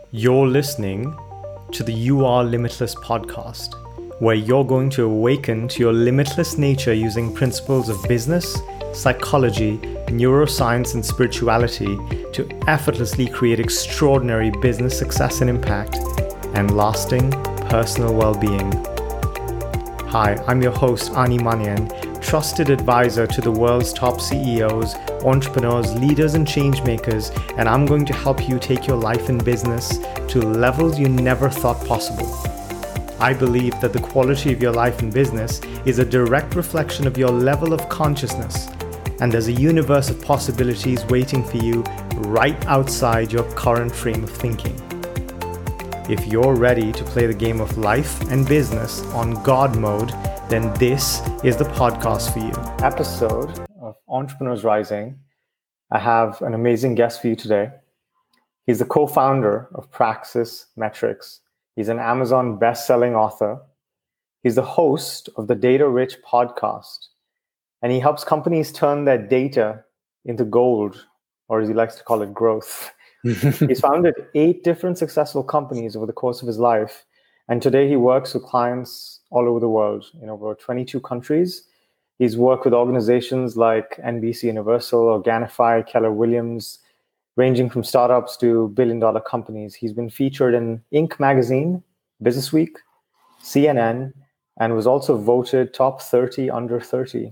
You're listening to the You Are Limitless podcast, where you're going to awaken to your limitless nature using principles of business, psychology, neuroscience, and spirituality to effortlessly create extraordinary business success and impact and lasting personal well-being. Hi, I'm your host, Ani Manian, trusted advisor to the world's top CEOs, entrepreneurs, leaders, and change makers, and I'm going to help you take your life and business to levels you never thought possible. I believe that the quality of your life and business is a direct reflection of your level of consciousness, and there's a universe of possibilities waiting for you right outside your current frame of thinking. If you're ready to play the game of life and business on God mode, then this is the podcast for you. Episode of Entrepreneurs Rising. I have an amazing guest for you today. He's the co-founder of Praxis Metrics. He's an Amazon best-selling author. He's the host of the Data Rich podcast, and he helps companies turn their data into gold, or as he likes to call it, growth. He's founded 8 different successful companies over the course of his life. And today he works with clients all over the world in over 22 countries. He's worked with organizations like NBC Universal, Organifi, Keller Williams, ranging from startups to billion-dollar companies. He's been featured in Inc. magazine, Business Week, CNN, and was also voted top 30 under 30.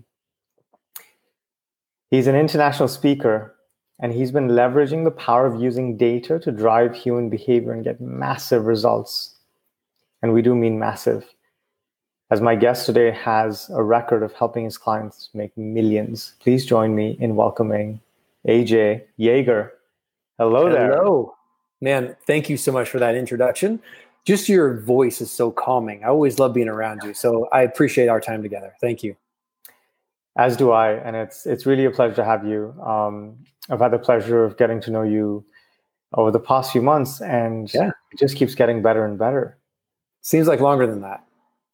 He's an international speaker, and he's been leveraging the power of using data to drive human behavior and get massive results. And we do mean massive. As my guest today has a record of helping his clients make millions, please join me in welcoming AJ Yeager. Hello there. Hello. Man, thank you so much for that introduction. Just your voice is so calming. I always love being around you. So I appreciate our time together. Thank you. As do I. And it's really a pleasure to have you. I've had the pleasure of getting to know you over the past few months, and it just keeps getting better and better. Seems like longer than that.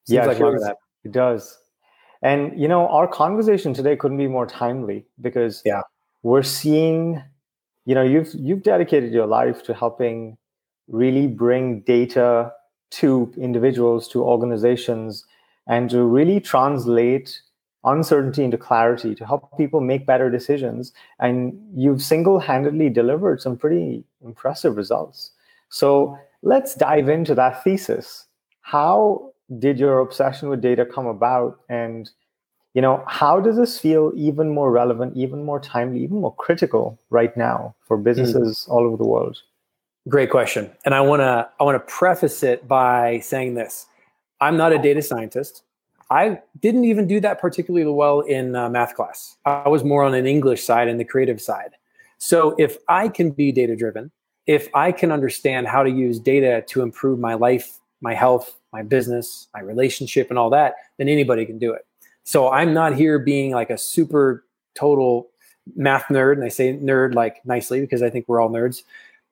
It does. And, you know, our conversation today couldn't be more timely because we're seeing, you know, you've dedicated your life to helping really bring data to individuals, to organizations, and to really translate uncertainty into clarity to help people make better decisions. And you've single-handedly delivered some pretty impressive results. So let's dive into that thesis. How did your obsession with data come about? And, you know, how does this feel even more relevant, even more timely, even more critical right now for businesses all over the world? Great question. And I want to preface it by saying this. I'm not a data scientist. I didn't even do that particularly well in math class. I was more on an English side and the creative side. So if I can be data-driven, if I can understand how to use data to improve my life, my health, my business, my relationship, and all that, then anybody can do it. So I'm not here being like a super total math nerd, and I say nerd like nicely because I think we're all nerds.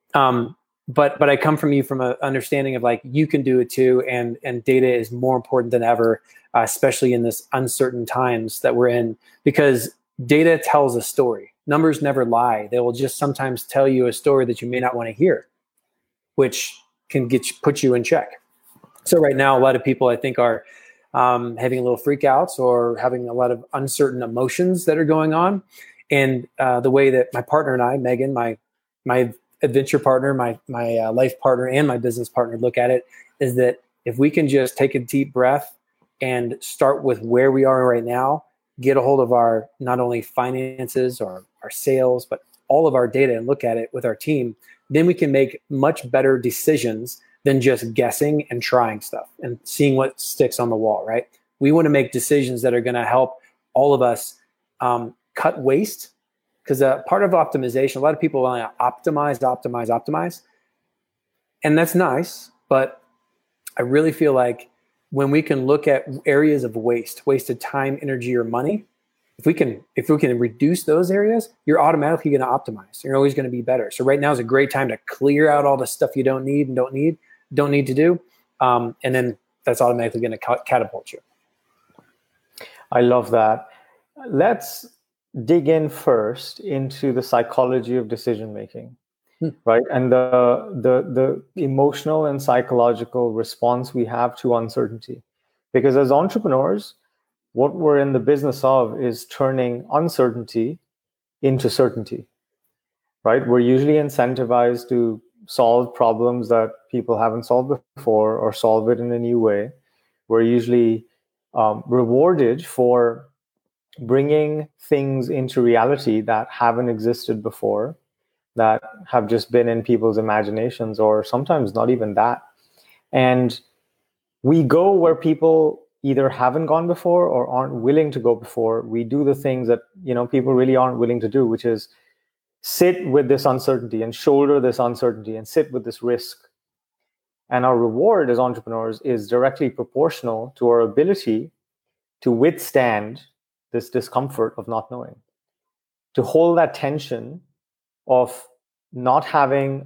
But I come from you from an understanding of like you can do it too, and data is more important than ever, especially in this uncertain times that we're in, because data tells a story. Numbers never lie. They will just sometimes tell you a story that you may not want to hear, which can put you in check. So right now, a lot of people I think are having a little freakouts or having a lot of uncertain emotions that are going on. And the way that my partner and I, Megan, my adventure partner, my life partner, and my business partner look at it is that if we can just take a deep breath and start with where we are right now, get a hold of our not only finances or our sales, but all of our data and look at it with our team, then we can make much better decisions than just guessing and trying stuff and seeing what sticks on the wall, right? We want to make decisions that are going to help all of us cut waste. Because part of optimization, a lot of people want to optimize. And that's nice. But I really feel like when we can look at areas of wasted time, energy, or money, if we can reduce those areas, you're automatically going to optimize. You're always going to be better. So right now is a great time to clear out all the stuff you don't need to do. And then that's automatically going to catapult you. I love that. Let's dig in first into the psychology of decision making. right? And the emotional and psychological response we have to uncertainty. Because as entrepreneurs, what we're in the business of is turning uncertainty into certainty, right? We're usually incentivized to solve problems that people haven't solved before or solve it in a new way. We're usually rewarded for bringing things into reality that haven't existed before, that have just been in people's imaginations, or sometimes not even that. And we go where people either haven't gone before or aren't willing to go before. We do the things that people really aren't willing to do, which is sit with this uncertainty and shoulder this uncertainty and sit with this risk. And our reward as entrepreneurs is directly proportional to our ability to withstand this discomfort of not knowing, to hold that tension of not having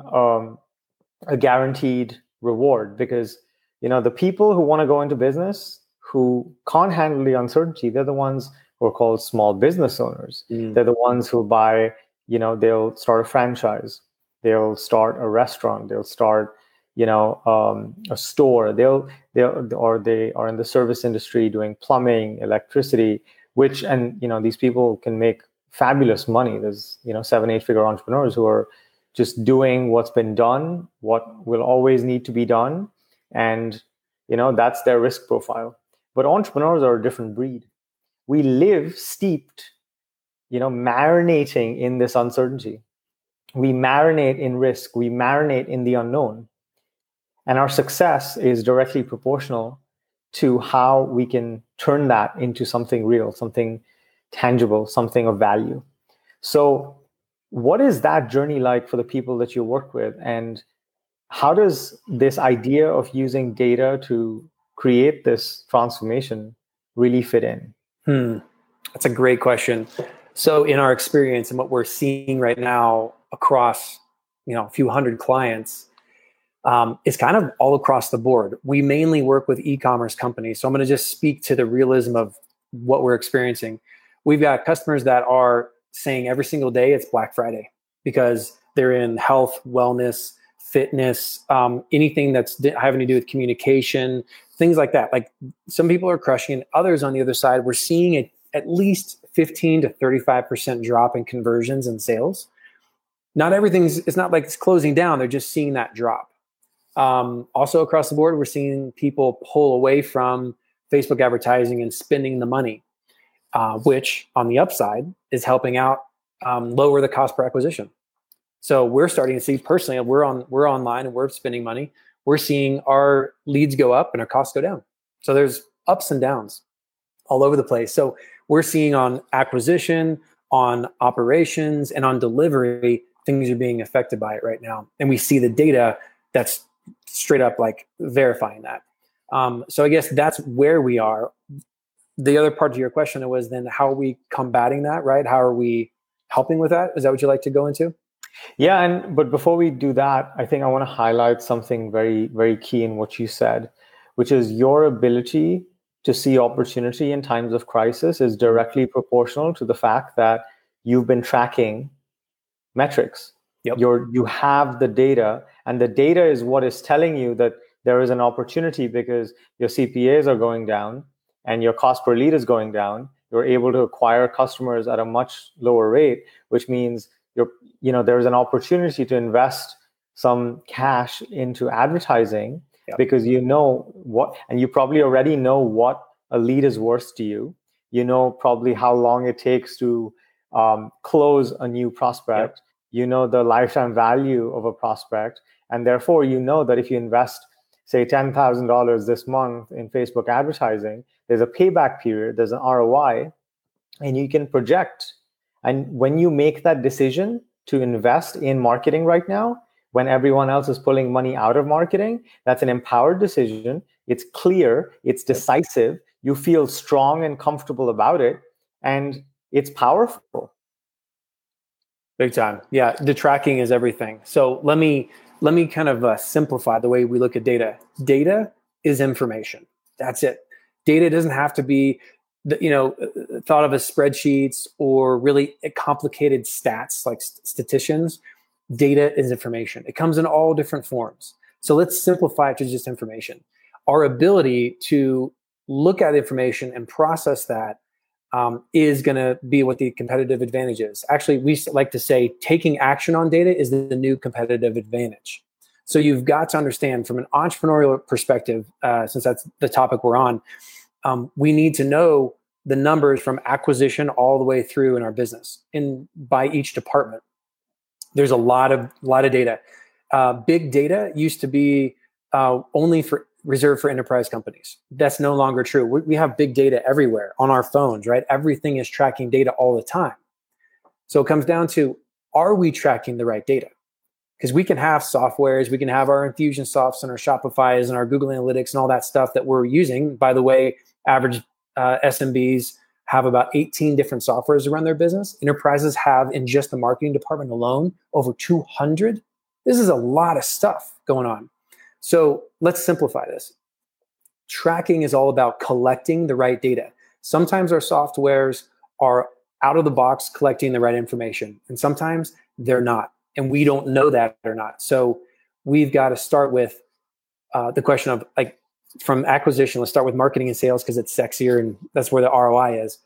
a guaranteed reward. Because the people who want to go into business who can't handle the uncertainty, they're the ones who are called small business owners. They're the ones who buy, they'll start a franchise, they'll start a restaurant, they'll start a store, or they are in the service industry doing plumbing, electricity, and these people can make fabulous money. There's 7-8 figure entrepreneurs who are just doing what's been done, what will always need to be done, and that's their risk profile. But entrepreneurs are a different breed. We live steeped, marinating in this uncertainty. We marinate in risk, we marinate in the unknown. And our success is directly proportional to how we can turn that into something real, something tangible, something of value. So what is that journey like for the people that you work with? And how does this idea of using data to create this transformation really fit in? That's a great question. So in our experience and what we're seeing right now across, a few hundred clients, it's kind of all across the board. We mainly work with e-commerce companies. So I'm going to just speak to the realism of what we're experiencing. We've got customers that are saying every single day it's Black Friday because they're in health, wellness, fitness, anything that's having to do with communication, things like that. Like some people are crushing it. Others on the other side, we're seeing at least 15 to 35% drop in conversions and sales. Not it's not like it's closing down. They're just seeing that drop. Also across the board, we're seeing people pull away from Facebook advertising and spending the money, which on the upside is helping out lower the cost per acquisition. So we're starting to see personally, we're online and we're spending money. We're seeing our leads go up and our costs go down. So there's ups and downs all over the place. So we're seeing on acquisition, on operations, and on delivery, things are being affected by it right now. And we see the data that's straight up like verifying that. So I guess that's where we are. The other part of your question was then how are we combating that, right? How are we helping with that? Is that what you'd like to go into? Yeah, but before we do that, I think I want to highlight something very, very key in what you said, which is your ability to see opportunity in times of crisis is directly proportional to the fact that you've been tracking metrics. Yep. You have the data, and the data is what is telling you that there is an opportunity because your CPAs are going down and your cost per lead is going down. You're able to acquire customers at a much lower rate, which means there's an opportunity to invest some cash into advertising. Yep. Because and you probably already know what a lead is worth to you. You know probably how long it takes to close a new prospect. Yep. You know the lifetime value of a prospect. And therefore, you know that if you invest, say, $10,000 this month in Facebook advertising, there's a payback period, there's an ROI, and you can project. And when you make that decision to invest in marketing right now, when everyone else is pulling money out of marketing, that's an empowered decision. It's clear, it's decisive. You feel strong and comfortable about it, and it's powerful. Big time. Yeah, the tracking is everything. So let me kind of simplify the way we look at data. Data is information. That's it. Data doesn't have to be thought of as spreadsheets or really complicated stats like statisticians. data is information. It comes in all different forms. So let's simplify it to just information. Our ability to look at information and process that is going to be what the competitive advantage is. Actually, we like to say taking action on data is the new competitive advantage. So you've got to understand from an entrepreneurial perspective, since that's the topic we're on, we need to know the numbers from acquisition all the way through in our business and by each department. There's a lot of data. Big data used to be only reserved for enterprise companies. That's no longer true. We have big data everywhere on our phones, right? Everything is tracking data all the time. So it comes down to, are we tracking the right data? Because we can have softwares, we can have our Infusionsofts and our Shopify's and our Google Analytics and all that stuff that we're using. By the way, average SMBs have about 18 different softwares to run their business. Enterprises have, in just the marketing department alone, over 200. This is a lot of stuff going on. So let's simplify this. Tracking is all about collecting the right data. Sometimes our softwares are out of the box collecting the right information, and sometimes they're not. And we don't know that or not. So we've got to start with the question of, like, from acquisition, let's start with marketing and sales because it's sexier and that's where the ROI is.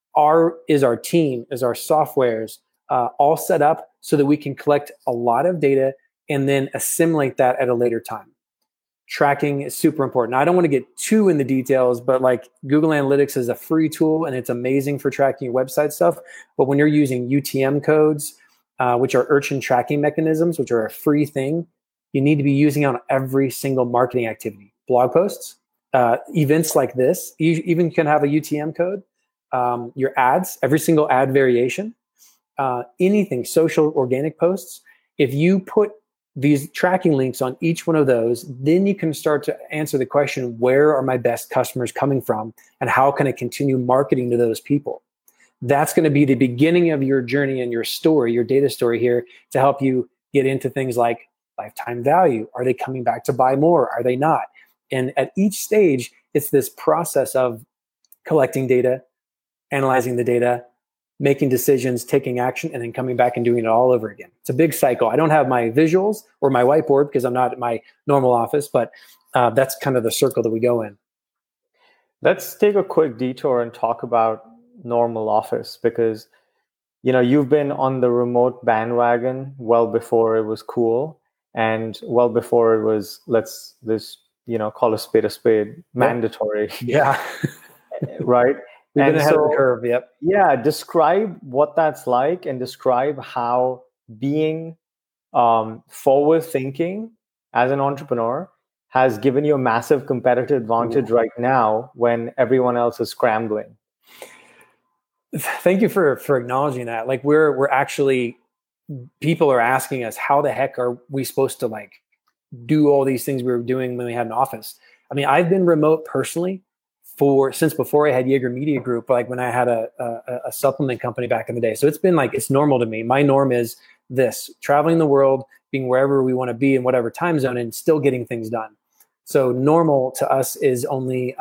Is our team, is our softwares all set up so that we can collect a lot of data and then assimilate that at a later time? Tracking is super important. Now, I don't want to get too in the details, but like Google Analytics is a free tool and it's amazing for tracking your website stuff. But when you're using UTM codes, which are urchin tracking mechanisms, which are a free thing, you need to be using on every single marketing activity. Blog posts, events like this, you even can have a UTM code, your ads, every single ad variation, anything, social organic posts. If you put these tracking links on each one of those, then you can start to answer the question, where are my best customers coming from? And how can I continue marketing to those people? That's going to be the beginning of your journey and your story, your data story here, to help you get into things like lifetime value. Are they coming back to buy more? Are they not? And at each stage, it's this process of collecting data, analyzing the data, making decisions, taking action, and then coming back and doing it all over again. It's a big cycle. I don't have my visuals or my whiteboard because I'm not at my normal office, but that's kind of the circle that we go in. Let's take a quick detour and talk about normal office, because you've been on the remote bandwagon well before it was cool and well before it was, call a spade mandatory. Yeah. Right. We've been ahead of the curve. Yep. Yeah. Describe what that's like and describe how being forward thinking as an entrepreneur has given you a massive competitive advantage right now when everyone else is scrambling. Thank you for acknowledging that. Like we're actually, people are asking us, how the heck are we supposed to do all these things we were doing when we had an office? I mean, I've been remote personally since before I had Jaeger Media Group, like when I had a supplement company back in the day. So it's been it's normal to me. My norm is this: traveling the world, being wherever we want to be in whatever time zone, and still getting things done. So normal to us is only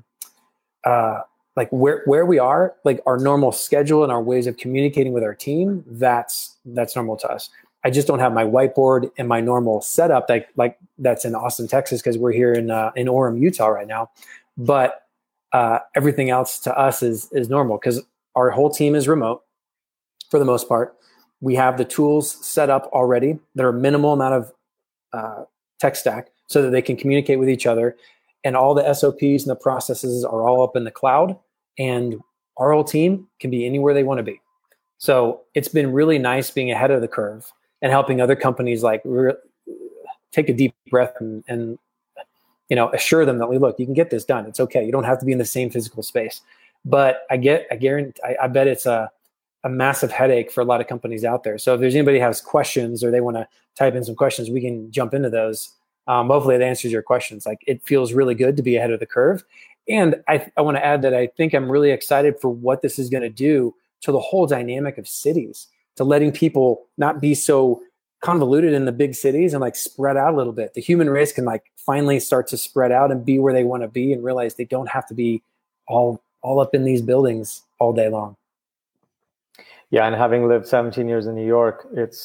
where we are, like our normal schedule and our ways of communicating with our team. That's normal to us. I just don't have my whiteboard and my normal setup like that's in Austin, Texas, because we're here in Orem, Utah right now. But everything else to us is normal because our whole team is remote for the most part. We have the tools set up already. There are minimal amount of tech stack so that they can communicate with each other. And all the SOPs and the processes are all up in the cloud, and our whole team can be anywhere they want to be. So it's been really nice being ahead of the curve and helping other companies take a deep breath and assure them that, look, you can get this done. It's okay. You don't have to be in the same physical space. But I bet it's a massive headache for a lot of companies out there. So if there's anybody who has questions or they want to type in some questions, we can jump into those. Hopefully it answers your questions. It feels really good to be ahead of the curve. And I want to add that I think I'm really excited for what this is going to do to the whole dynamic of cities, to letting people not be so convoluted in the big cities and spread out a little bit. The human race can finally start to spread out and be where they want to be and realize they don't have to be all up in these buildings all day long. Yeah. And having lived 17 years in New York, it's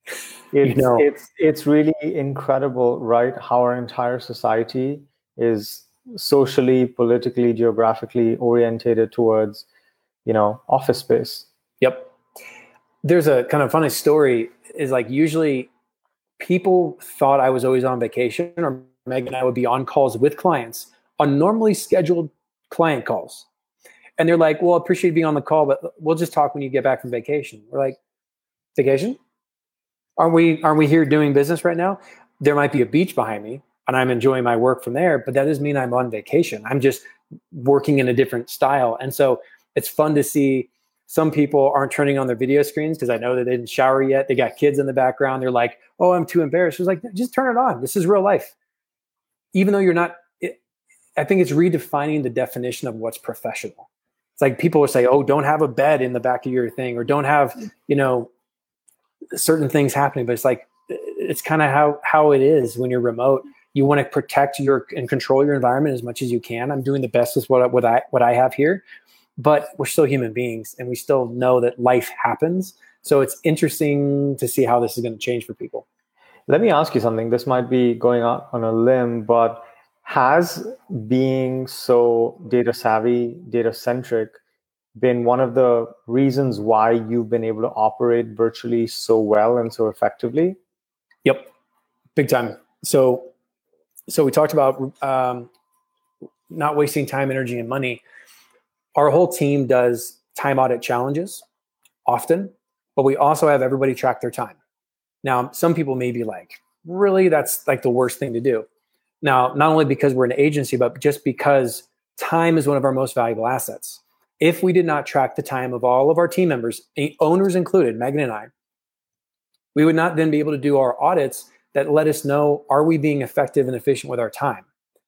It's really incredible, right? How our entire society is socially, politically, geographically orientated towards, office space. Yep. There's a kind of funny story is like usually people thought I was always on vacation, or Meg and I would be on calls with clients on normally scheduled client calls. And they're like, well, I appreciate being on the call, but we'll just talk when you get back from vacation. We're like, vacation? Aren't we here doing business right now? There might be a beach behind me and I'm enjoying my work from there, but that doesn't mean I'm on vacation. I'm just working in a different style. And so it's fun to see some people aren't turning on their video screens because I know that they didn't shower yet. They got kids in the background. They're like, oh, I'm too embarrassed. It's like, just turn it on. This is real life. Even though you're not, I think it's redefining the definition of what's professional. It's like people will say, oh, don't have a bed in the back of your thing, or don't have, certain things happening. But it's like, it's kind of how it is when you're remote. You want to protect and control your environment as much as you can. I'm doing the best with what I have here, but we're still human beings and we still know that life happens. So it's interesting to see how this is going to change for people. Let me ask you something. This might be going out on a limb, but has being so data savvy, data centric been one of the reasons why you've been able to operate virtually so well and so effectively? Yep. Big time. So we talked about not wasting time, energy, and money. Our whole team does time audit challenges often, but we also have everybody track their time. Now, some people may be like, really, that's like the worst thing to do. Now, not only because we're an agency, but just because time is one of our most valuable assets. If we did not track the time of all of our team members, owners included, Megan and I, we would not then be able to do our audits that let us know, are we being effective and efficient with our time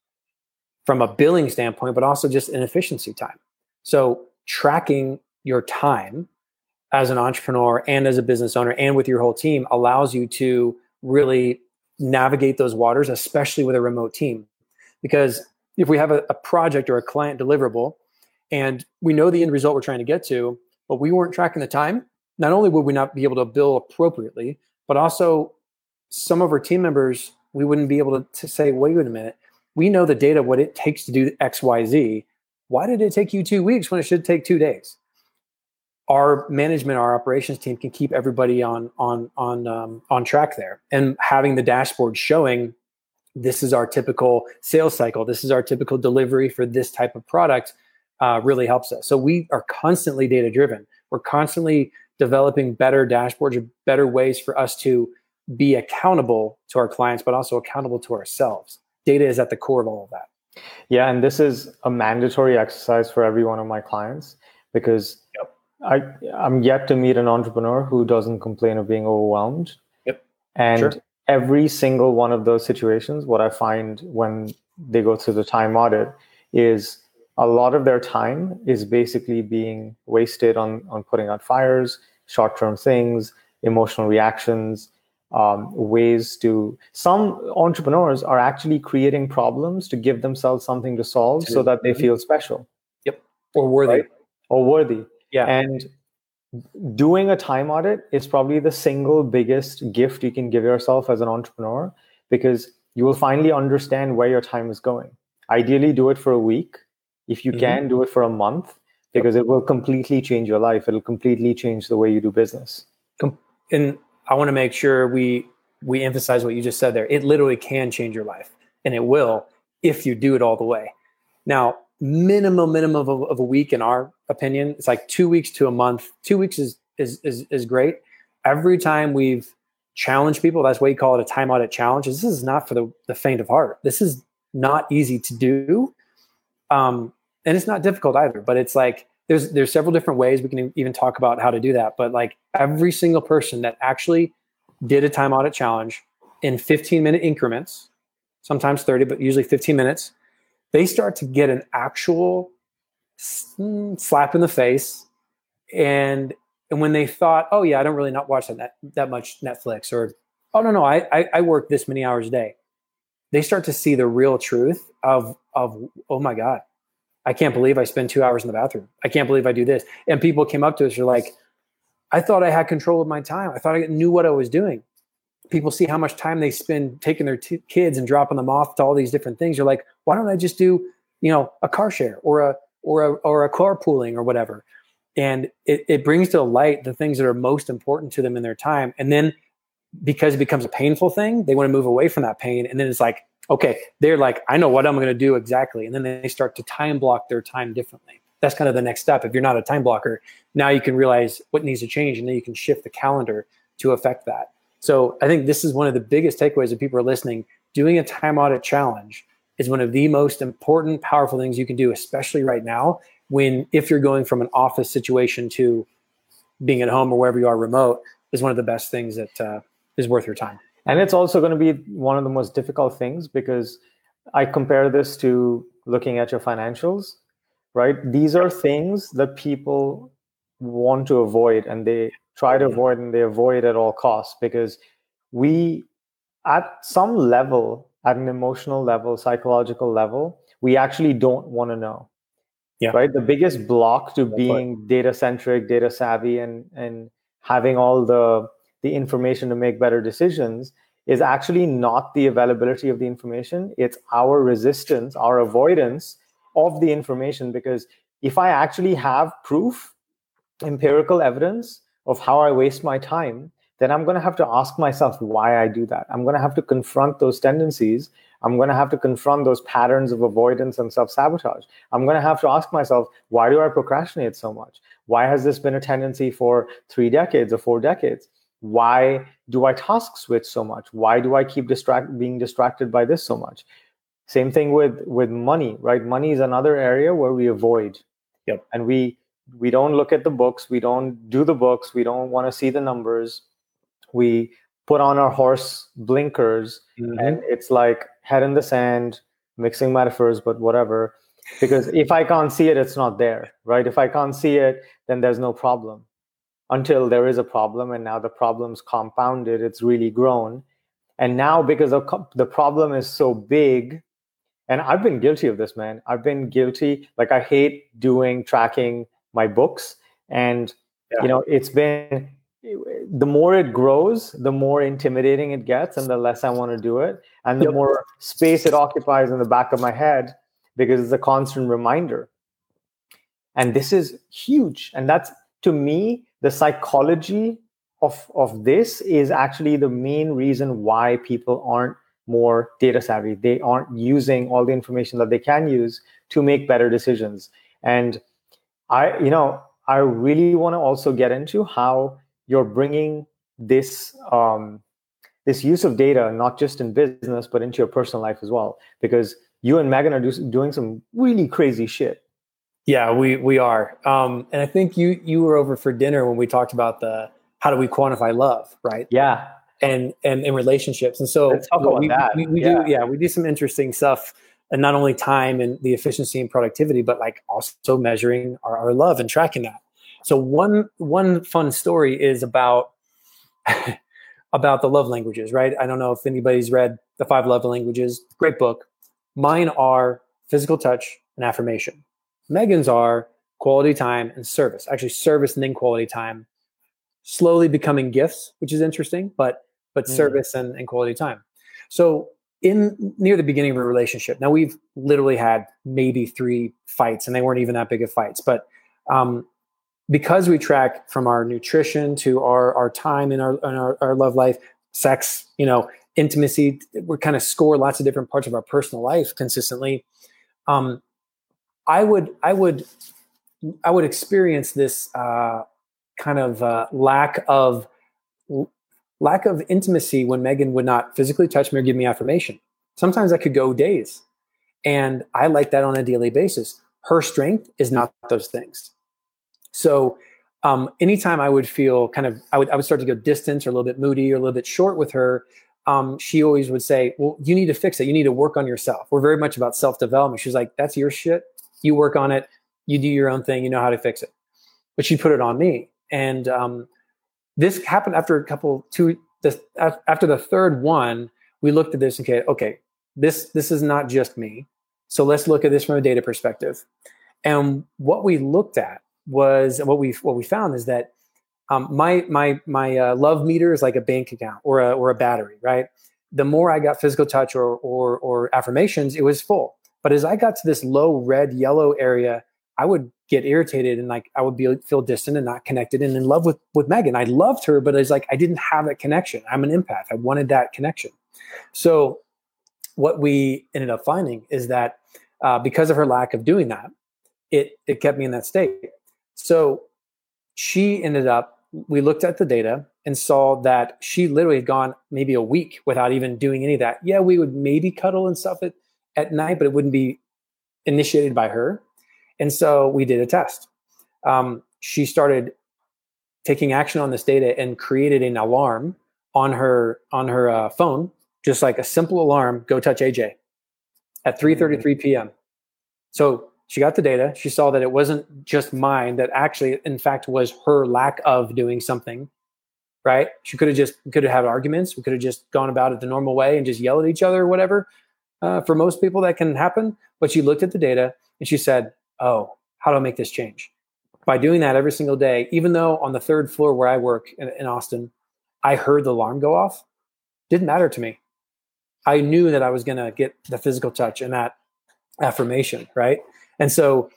from a billing standpoint, but also just an efficiency time. So tracking your time as an entrepreneur and as a business owner and with your whole team allows you to really navigate those waters, especially with a remote team. Because if we have a project or a client deliverable and we know the end result we're trying to get to, but we weren't tracking the time, not only would we not be able to bill appropriately, but also some of our team members, we wouldn't be able to say, wait a minute, we know the data, what it takes to do X, Y, Z. Why did it take you 2 weeks when it should take 2 days? Our management, our operations team can keep everybody on track there, and having the dashboard showing this is our typical sales cycle, this is our typical delivery for this type of product, really helps us. So we are constantly data driven. We're constantly developing better dashboards or better ways for us to be accountable to our clients, but also accountable to ourselves. Data is at the core of all of that. Yeah, and this is a mandatory exercise for every one of my clients because I'm yet to meet an entrepreneur who doesn't complain of being overwhelmed. Yep. And every single one of those situations, what I find when they go through the time audit is a lot of their time is basically being wasted on putting out fires, short-term things, emotional reactions, ways to... Some entrepreneurs are actually creating problems to give themselves something to solve so that they feel special. Yep. Or worthy. Right? Or worthy. Yeah. And doing a time audit is probably the single biggest gift you can give yourself as an entrepreneur, because you will finally understand where your time is going. Ideally, do it for a week. If you can, do it for a month, because it will completely change your life. It'll completely change the way you do business. And I want to make sure we emphasize what you just said there. It literally can change your life, and it will if you do it all the way. Now, minimum of a week, in our opinion, it's like 2 weeks to a month. 2 weeks is great. Every time we've challenged people, that's why you call it a time audit challenge. This is not for the faint of heart. This is not easy to do. And it's not difficult either, but it's like, there's several different ways we can even talk about how to do that. But like every single person that actually did a time audit challenge in 15-minute increments, sometimes 30, but usually 15 minutes, they start to get an actual slap in the face. And when they thought, oh yeah, I don't really not watch that much Netflix, or, oh no, I work this many hours a day. They start to see the real truth of, oh my God, I can't believe I spend 2 hours in the bathroom. I can't believe I do this. And people came up to us, are like, I thought I had control of my time. I thought I knew what I was doing. People see how much time they spend taking their kids and dropping them off to all these different things. You're like, why don't I just do, a car share or a carpooling or whatever? And it brings to light the things that are most important to them in their time. And then because it becomes a painful thing, they want to move away from that pain. And then it's like, okay, they're like, I know what I'm going to do exactly. And then they start to time block their time differently. That's kind of the next step. If you're not a time blocker, now you can realize what needs to change, and then you can shift the calendar to affect that. So I think this is one of the biggest takeaways if people are listening. Doing a time audit challenge is one of the most important, powerful things you can do, especially right now, if you're going from an office situation to being at home or wherever you are remote, is one of the best things that is worth your time. And it's also going to be one of the most difficult things, because I compare this to looking at your financials, right? These are things that people want to avoid, and they try to avoid, and they avoid at all costs, because we, at some level, at an emotional level, psychological level, we actually don't want to know. Yeah. Right? The biggest block to being data-centric, data savvy, and having all the information to make better decisions is actually not the availability of the information. It's our resistance, our avoidance of the information. Because if I actually have proof, empirical evidence of how I waste my time, then I'm going to have to ask myself why I do that. I'm going to have to confront those tendencies. I'm going to have to confront those patterns of avoidance and self-sabotage. I'm going to have to ask myself, why do I procrastinate so much? Why has this been a tendency for 3 decades or 4 decades? Why do I task switch so much? Why do I keep being distracted by this so much? Same thing with money, right? Money is another area where we avoid. Yep. And we don't look at the books. We don't do the books. We don't want to see the numbers. We put on our horse blinkers, and it's like head in the sand, mixing metaphors, but whatever. Because if I can't see it, it's not there, right? If I can't see it, then there's no problem. Until there is a problem, and now the problem's compounded, it's really grown. And now, because the problem is so big, and I've been guilty of this, man. I've been guilty. Like, I hate tracking my books. And, it's been, the more it grows, the more intimidating it gets, and the less I want to do it. And the more space it occupies in the back of my head, because it's a constant reminder. And this is huge. And that's, to me, the psychology of this is actually the main reason why people aren't more data savvy. They aren't using all the information that they can use to make better decisions. And I really want to also get into how you're bringing this this use of data, not just in business, but into your personal life as well, because you and Megan are doing some really crazy shit. Yeah, we are. And I think you were over for dinner when we talked about how do we quantify love, right? Yeah. And in relationships. And so let's talk about that. We do some interesting stuff, and not only time and the efficiency and productivity, but like also measuring our love and tracking that. So one fun story is about about the love languages, right? I don't know if anybody's read The 5 Love Languages. Great book. Mine are physical touch and affirmation. Megan's are quality time and service. Actually, service and then quality time. Slowly becoming gifts, which is interesting, but service and quality time. So near the beginning of a relationship, now we've literally had maybe 3 fights, and they weren't even that big of fights. But because we track from our nutrition to our time in our love life, sex, intimacy, we kind of score lots of different parts of our personal life consistently. I would experience this kind of lack of intimacy when Megan would not physically touch me or give me affirmation. Sometimes I could go days, and I like that on a daily basis. Her strength is not those things. So anytime I would feel I would start to go distant or a little bit moody or a little bit short with her, she always would say, well, you need to fix it. You need to work on yourself. We're very much about self-development. She's like, that's your shit. You work on it. You do your own thing. You know how to fix it. But she put it on me. And this happened after after the third one, we looked at this and okay, this is not just me. So let's look at this from a data perspective. And what we looked at was, what we found is that My love meter is like a bank account or a battery, right? The more I got physical touch or affirmations, it was full. But as I got to this low red yellow area, I would get irritated and like I would feel distant and not connected and in love with Megan. I loved her, but it's like I didn't have that connection. I'm an empath. I wanted that connection. So what we ended up finding is that because of her lack of doing that, it kept me in that state. So she ended up, we looked at the data and saw that she literally had gone maybe a week without even doing any of that. Yeah, we would maybe cuddle and stuff at night, but it wouldn't be initiated by her. And so we did a test. She started taking action on this data and created an alarm on her phone, just like a simple alarm, go touch AJ at 3:33 p.m. So she got the data. She saw that it wasn't just mine, that actually, in fact, was her lack of doing something, right? She could have had arguments. We could have just gone about it the normal way and just yell at each other or whatever. For most people, that can happen. But she looked at the data and she said, oh, how do I make this change? By doing that every single day, even though on the third floor where I work in Austin, I heard the alarm go off, didn't matter to me. I knew that I was going to get the physical touch and that affirmation, right? And so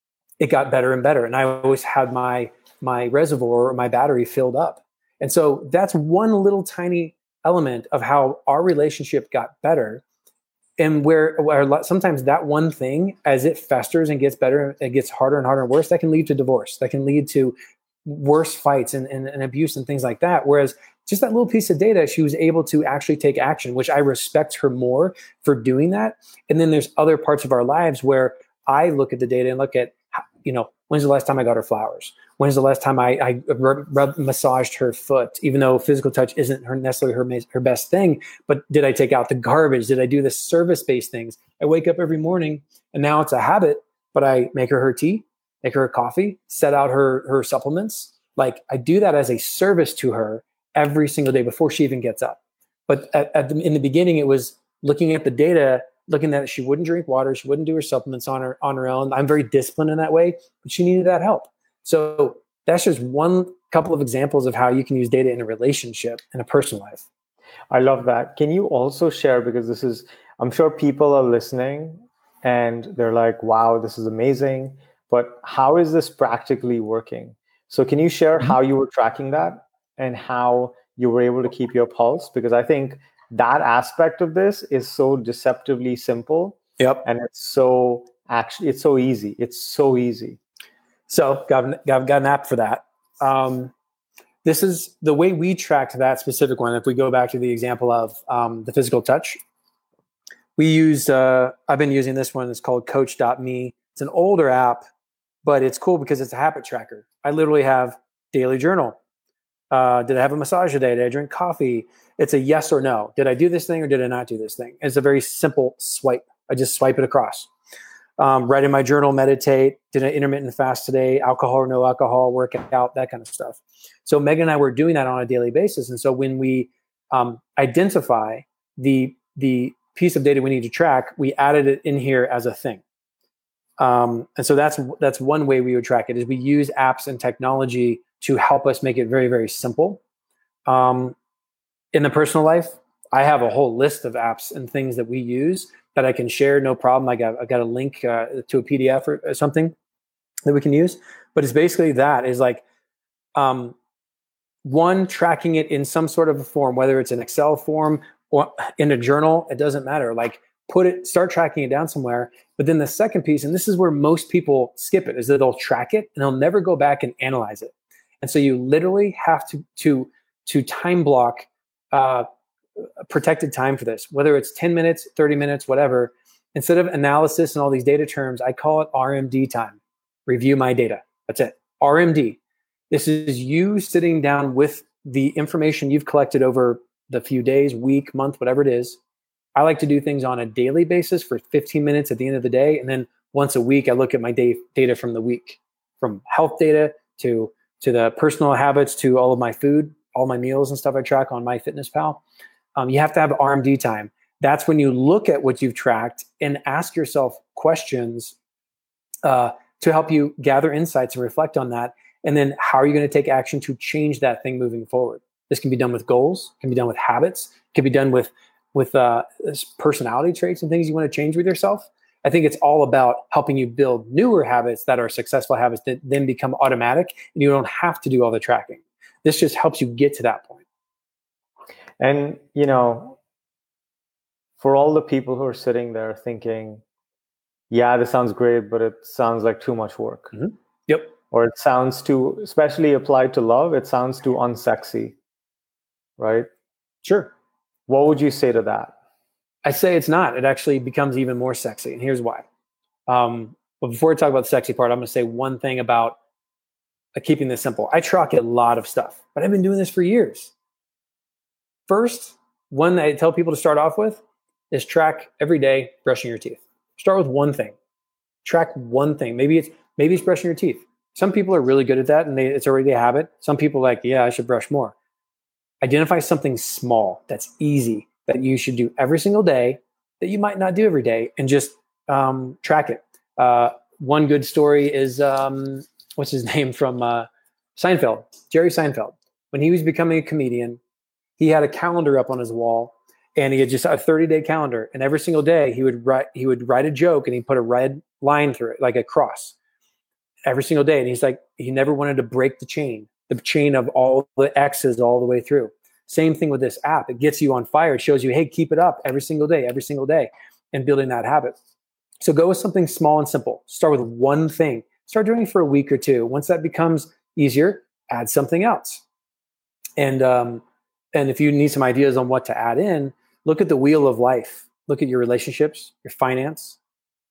it got better and better. And I always had my reservoir or my battery filled up. And so that's one little tiny element of how our relationship got better. And where sometimes that one thing, as it festers and gets better, it gets harder and harder and worse, that can lead to divorce. That can lead to worse fights and abuse and things like that. Whereas just that little piece of data, she was able to actually take action, which I respect her more for doing that. And then there's other parts of our lives where I look at the data and look at, when's the last time I got her flowers? When's the last time I massaged her foot? Even though physical touch isn't necessarily her best thing, but did I take out the garbage? Did I do the service-based things? I wake up every morning and now it's a habit, but I make her tea, make her a coffee, set out her supplements. Like I do that as a service to her every single day before she even gets up. But in the beginning, it was looking at the data, looking at it, she wouldn't drink water, she wouldn't do her supplements on her own. I'm very disciplined in that way, but she needed that help. So that's just one couple of examples of how you can use data in a relationship in a personal life. I love that. Can you also share, because I'm sure people are listening and they're like, wow, this is amazing, but how is this practically working? So can you share how you were tracking that and how you were able to keep your pulse? Because I think that aspect of this is so deceptively simple. Yep. And it's so easy. It's so easy. So got an app for that. This is the way we tracked that specific one. If we go back to the example of the physical touch, we use, I've been using this one. It's called Coach.me. It's an older app, but it's cool because it's a habit tracker. I literally have daily journal. Did I have a massage today? Did I drink coffee? It's a yes or no. Did I do this thing or did I not do this thing? It's a very simple swipe. I just swipe it across. Write in my journal, meditate, did an intermittent fast today, alcohol or no alcohol, work out, that kind of stuff. So Megan and I were doing that on a daily basis. And so when we identify the piece of data we need to track, we added it in here as a thing. And so that's one way we would track it, is we use apps and technology to help us make it very, very simple. In the personal life, I have a whole list of apps and things that we use that I can share, no problem. I got a link to a PDF or something that we can use. But it's basically that is like, one, tracking it in some sort of a form, whether it's an Excel form or in a journal, it doesn't matter. Like start tracking it down somewhere. But then the second piece, and this is where most people skip it, is that they'll track it and they'll never go back and analyze it. And so you literally have to time block protected time for this, whether it's 10 minutes, 30 minutes, whatever. Instead of analysis and all these data terms, I call it RMD time. Review my data. That's it. RMD. This is you sitting down with the information you've collected over the few days, week, month, whatever it is. I like to do things on a daily basis for 15 minutes at the end of the day. And then once a week, I look at my data from the week, from health data to the personal habits, to all of my food, all my meals and stuff I track on MyFitnessPal. You have to have RMD time. That's when you look at what you've tracked and ask yourself questions to help you gather insights and reflect on that. And then how are you going to take action to change that thing moving forward? This can be done with goals, can be done with habits, can be done with personality traits and things you want to change with yourself. I think it's all about helping you build newer habits that are successful habits that then become automatic, and you don't have to do all the tracking. This just helps you get to that point. And, for all the people who are sitting there thinking, yeah, this sounds great, but it sounds like too much work. Mm-hmm. Yep. Or it sounds too, especially applied to love, it sounds too unsexy, right? Sure. What would you say to that? I say it's not. It actually becomes even more sexy. And here's why. But before I talk about the sexy part, I'm going to say one thing about keeping this simple. I track a lot of stuff, but I've been doing this for years. First, one that I tell people to start off with is track every day brushing your teeth. Start with one thing. Track one thing. Maybe it's brushing your teeth. Some people are really good at that, and it's already a habit. Some people are like, yeah, I should brush more. Identify something small that's easy that you should do every single day that you might not do every day, and just track it. One good story is what's his name from Seinfeld, Jerry Seinfeld. When he was becoming a comedian, he had a calendar up on his wall, and he had just a 30-day calendar. And every single day he would write a joke, and he put a red line through it, like a cross, every single day. And he's like, he never wanted to break the chain of all the X's all the way through. Same thing with this app. It gets you on fire. It shows you, hey, keep it up every single day, and building that habit. So go with something small and simple. Start with one thing. Start doing it for a week or two. Once that becomes easier, add something else. And if you need some ideas on what to add in, look at the wheel of life. Look at your relationships, your finance,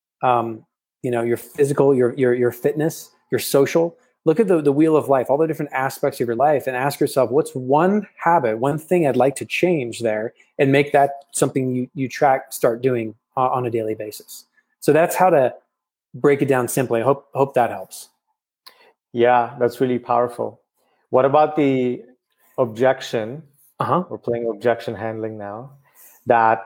your physical, your fitness, your social. Look at the wheel of life, all the different aspects of your life, and ask yourself, what's one habit, one thing I'd like to change there, and make that something you start doing on a daily basis. So that's how to break it down simply. I hope that helps. Yeah, that's really powerful. What about the objection? We're playing objection handling now. That,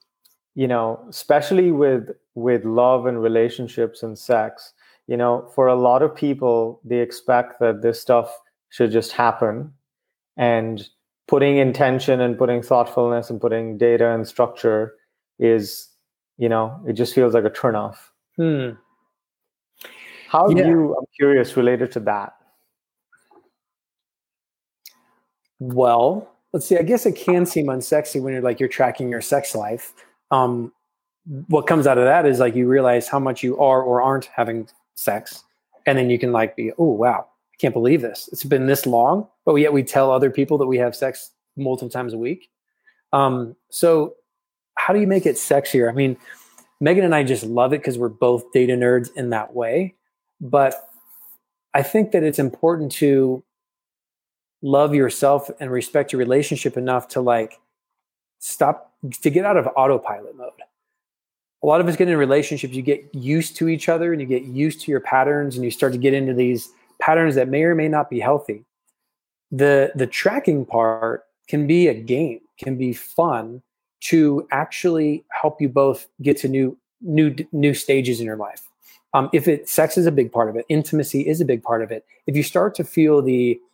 especially with love and relationships and sex, for a lot of people, they expect that this stuff should just happen, and putting intention and putting thoughtfulness and putting data and structure is, it just feels like a turnoff. How do you, I'm curious, related to that? Well, let's see. I guess it can seem unsexy when you're tracking your sex life. What comes out of that is you realize how much you are or aren't having sex. And then you can be, oh, wow, I can't believe this. It's been this long, but yet we tell other people that we have sex multiple times a week. So how do you make it sexier? I mean, Megan and I just love it because we're both data nerds in that way. But I think that it's important to love yourself and respect your relationship enough to to get out of autopilot mode. A lot of us get in relationships, you get used to each other and you get used to your patterns, and you start to get into these patterns that may or may not be healthy. The tracking part can be a game, can be fun to actually help you both get to new stages in your life. If sex is a big part of it, intimacy is a big part of it. If you start to feel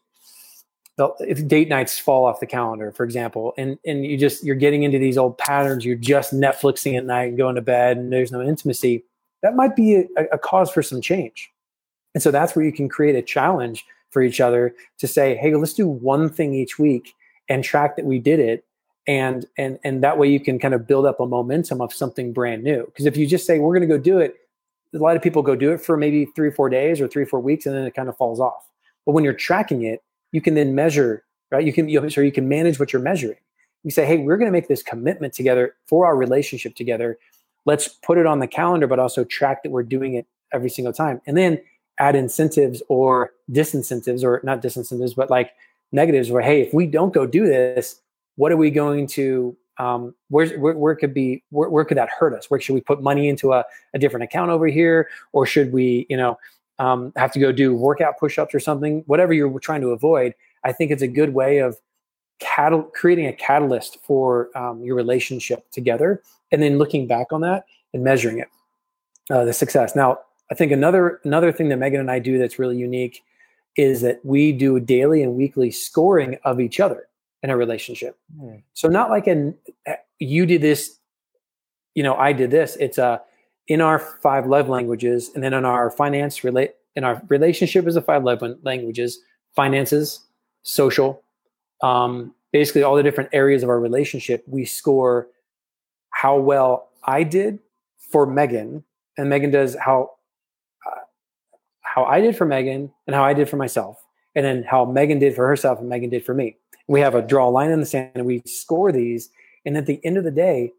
if date nights fall off the calendar, for example, and you're getting into these old patterns, you're just Netflixing at night and going to bed and there's no intimacy, that might be a cause for some change. And so that's where you can create a challenge for each other to say, hey, let's do one thing each week and track that we did it. And that way you can kind of build up a momentum of something brand new. Because if you just say, we're going to go do it, a lot of people go do it for maybe 3 or 4 days or 3 or 4 weeks, and then it kind of falls off. But when you're tracking it, you can then measure, right? You can manage what you're measuring. You say, hey, we're going to make this commitment together for our relationship together. Let's put it on the calendar, but also track that we're doing it every single time. And then add incentives or disincentives, or not disincentives, but negatives where, hey, if we don't go do this, what are we going to, where could that hurt us? Where should we put money into a different account over here? Or should we, have to go do workout push-ups or something, whatever you're trying to avoid. I think it's a good way of creating a catalyst for your relationship together, and then looking back on that and measuring it, the success. Now, I think another thing that Megan and I do that's really unique is that we do a daily and weekly scoring of each other in a relationship. So not like you did this, I did this. It's in our 5 love languages, and then in our in our relationship is the 5 love languages: finances, social, basically all the different areas of our relationship. We score how well I did for Megan, and Megan does how I did for Megan and how I did for myself, and then how Megan did for herself and Megan did for me. We have a draw line in the sand and we score these. And at the end of the day,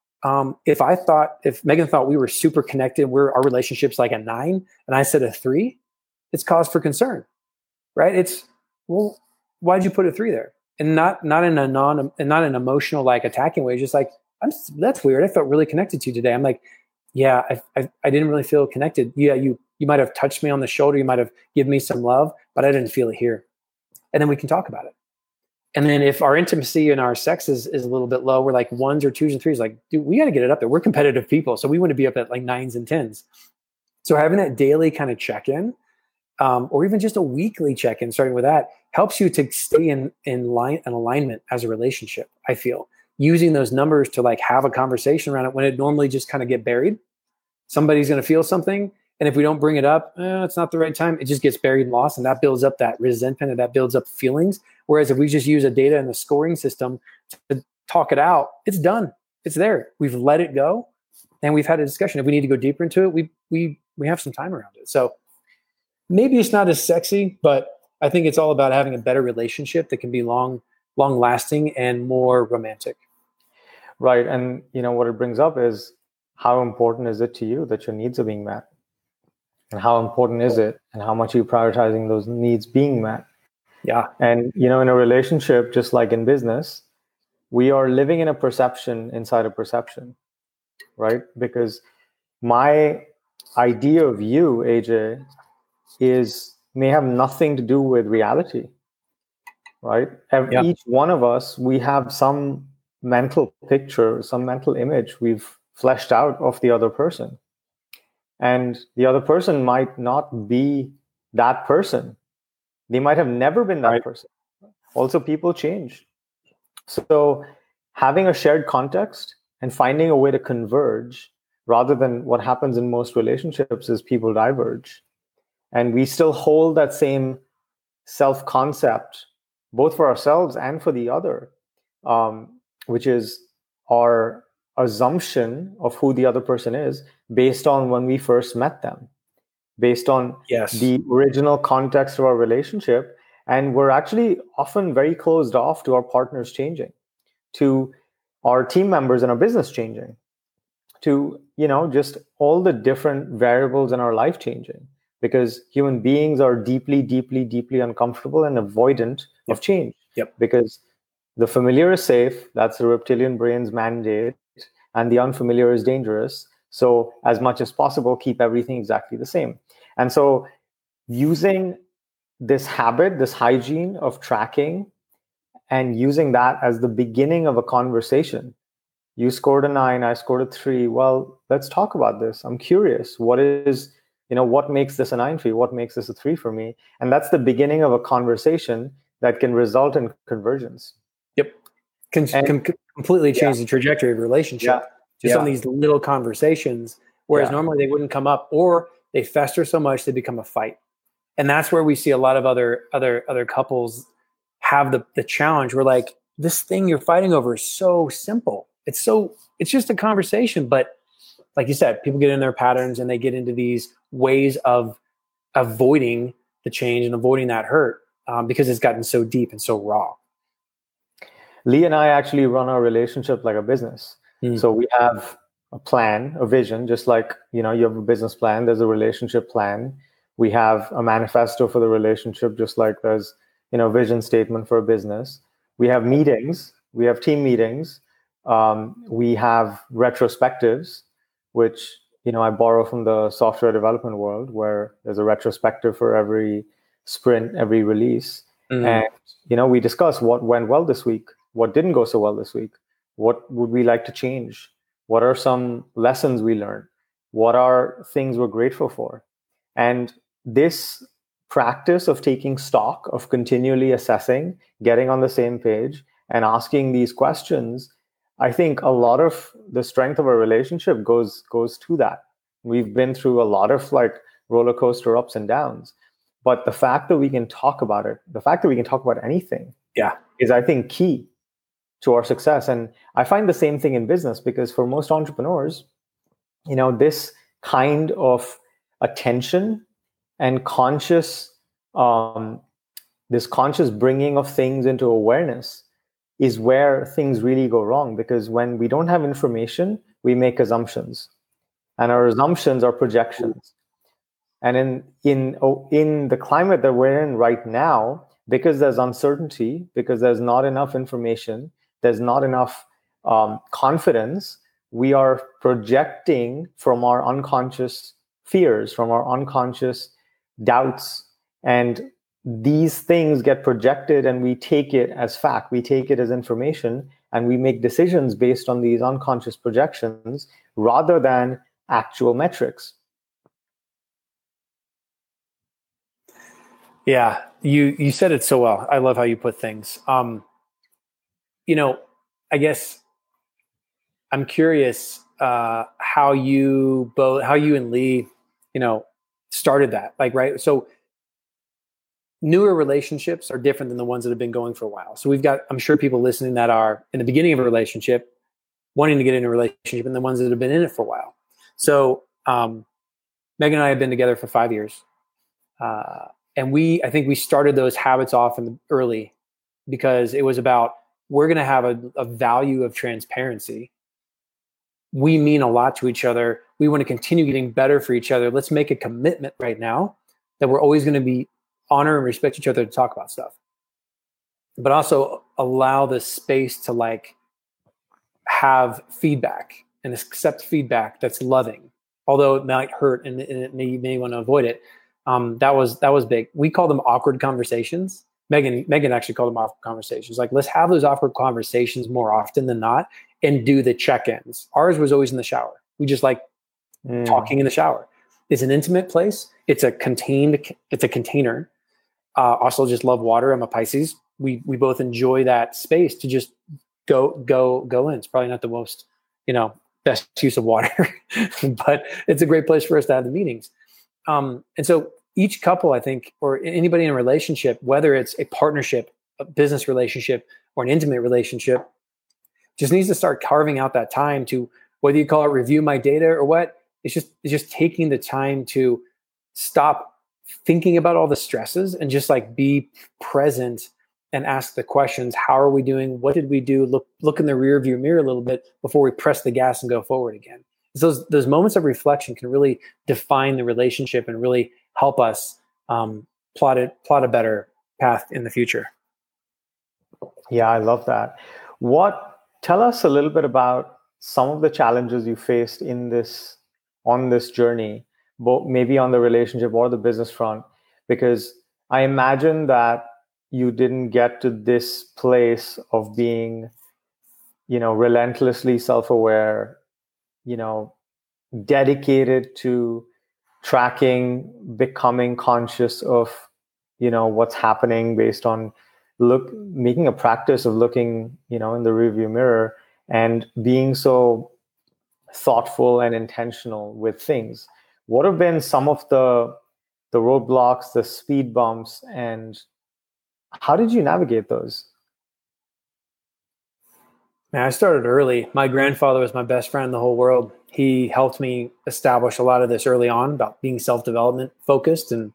if Megan thought we were super connected, our relationship's like a 9, and I said a 3, it's cause for concern, right? It's, well, why'd you put a 3 there? And not in an emotional, like attacking way. Just like, that's weird. I felt really connected to you today. I'm like, yeah, I didn't really feel connected. Yeah, you might have touched me on the shoulder. You might have given me some love, but I didn't feel it here. And then we can talk about it. And then if our intimacy and our sex is a little bit low, we're like 1s or 2s and 3s, like, dude, we got to get it up there. We're competitive people. So we want to be up at like 9s and 10s. So having that daily kind of check-in, or even just a weekly check-in, starting with that, helps you to stay in alignment as a relationship, I feel. Using those numbers to like have a conversation around it when it normally just kind of get buried. Somebody's going to feel something. And if we don't bring it up, it's not the right time. It just gets buried and lost. And that builds up that resentment, and that builds up feelings. Whereas if we just use a data and the scoring system to talk it out, it's done. It's there. We've let it go, and we've had a discussion. If we need to go deeper into it, we have some time around it. So maybe it's not as sexy, but I think it's all about having a better relationship that can be long lasting and more romantic. Right. And what it brings up is, how important is it to you that your needs are being met? And how important is it, and how much are you prioritizing those needs being met? Yeah. And, in a relationship, just like in business, we are living in a perception inside a perception, right? Because my idea of you, AJ, may have nothing to do with reality, right? Yeah. Each one of us, we have some mental picture, some mental image we've fleshed out of the other person. And the other person might not be that person. They might have never been that person. Also, people change. So having a shared context and finding a way to converge, rather than what happens in most relationships is people diverge. And we still hold that same self-concept, both for ourselves and for the other, which is our assumption of who the other person is based on when we first met them, based on the original context of our relationship. And we're actually often very closed off to our partners changing, to our team members in our business changing, to, just all the different variables in our life changing, because human beings are deeply, deeply, deeply uncomfortable and avoidant of change. Because the familiar is safe. That's the reptilian brain's mandate. And the unfamiliar is dangerous. So as much as possible, keep everything exactly the same. And so using this habit, this hygiene of tracking, and using that as the beginning of a conversation. You scored a 9, I scored a 3. Well, let's talk about this. I'm curious. What makes this a 9 for you? What makes this a 3 for me? And that's the beginning of a conversation that can result in convergence. Yep. Can completely change the trajectory of a relationship just on these little conversations, whereas normally they wouldn't come up, or they fester so much they become a fight. And that's where we see a lot of other couples have the challenge. We're like, this thing you're fighting over is so simple. It's just a conversation, but like you said, people get in their patterns and they get into these ways of avoiding the change and avoiding that hurt because it's gotten so deep and so raw. Lee and I actually run our relationship like a business. So we have a plan, a vision, just like, you have a business plan, there's a relationship plan. We have a manifesto for the relationship, just like there's, a vision statement for a business. We have meetings, we have team meetings. We have retrospectives, which, I borrow from the software development world, where there's a retrospective for every sprint, every release. And, we discuss what went well this week, what didn't go so well this week, what would we like to change, what are some lessons we learned, what are things we're grateful for. And this practice of taking stock, of continually assessing, getting on the same page, and asking these questions, I think a lot of the strength of a relationship goes to that. We've been through a lot of like roller coaster ups and downs, but the fact that we can talk about it, the fact that we can talk about anything, is I think key to our success. And I find the same thing in business, because for most entrepreneurs, this kind of attention and this conscious bringing of things into awareness is where things really go wrong. Because when we don't have information, we make assumptions, and our assumptions are projections. And in the climate that we're in right now, because there's uncertainty, because there's not enough information, there's not enough confidence, we are projecting from our unconscious fears, from our unconscious doubts. And these things get projected, and we take it as fact, we take it as information, and we make decisions based on these unconscious projections rather than actual metrics. Yeah, you said it so well. I love how you put things. I guess I'm curious how you and Lee, started that. Like, right. So newer relationships are different than the ones that have been going for a while. So we've got, I'm sure, people listening that are in the beginning of a relationship, wanting to get in a relationship, and the ones that have been in it for a while. So Megan and I have been together for 5 years. And I think we started those habits off early, because it was about, we're going to have a value of transparency. We mean a lot to each other. We want to continue getting better for each other. Let's make a commitment right now that we're always going to be honor and respect each other to talk about stuff, but also allow the space to like have feedback and accept feedback that's loving, although it might hurt and you may want to avoid it. That was big. We call them awkward conversations. Megan actually called them awkward conversations. Like, let's have those awkward conversations more often than not, and do the check-ins. Ours was always in the shower. We just like talking in the shower. It's an intimate place. It's a container. Also just love water. I'm a Pisces. We both enjoy that space to just go in. It's probably not the most, best use of water, but it's a great place for us to have the meetings. And so each couple, I think, or anybody in a relationship, whether it's a partnership, a business relationship, or an intimate relationship, just needs to start carving out that time to, whether you call it review my data or what, it's just taking the time to stop thinking about all the stresses and just like be present and ask the questions. How are we doing? What did we do? Look in the rear view mirror a little bit before we press the gas and go forward again. Those moments of reflection can really define the relationship and really help us plot a better path in the future. Yeah, I love that. Tell us a little bit about some of the challenges you faced on this journey, both maybe on the relationship or the business front, because I imagine that you didn't get to this place of being, relentlessly self-aware, dedicated to tracking, becoming conscious of, what's happening based on making a practice of looking, in the rearview mirror and being so thoughtful and intentional with things. What have been some of the roadblocks, the speed bumps, and how did you navigate those? Man, I started early. My grandfather was my best friend in the whole world. He helped me establish a lot of this early on about being self-development focused and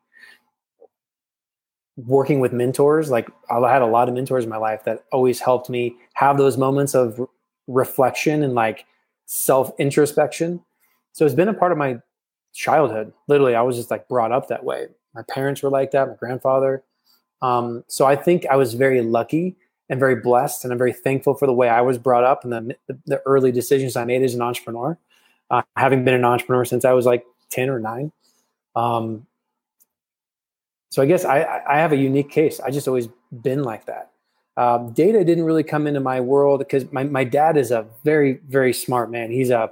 working with mentors. Like, I had a lot of mentors in my life that always helped me have those moments of reflection and like self-introspection. So it's been a part of my childhood. Literally, I was just like brought up that way. My parents were like that, my grandfather. So I think I was very lucky and very blessed, and I'm very thankful for the way I was brought up and the early decisions I made as an entrepreneur, having been an entrepreneur since I was like 10 or 9. So I guess I have a unique case. I just always been like that. Data didn't really come into my world because my dad is a very, very smart man. He's a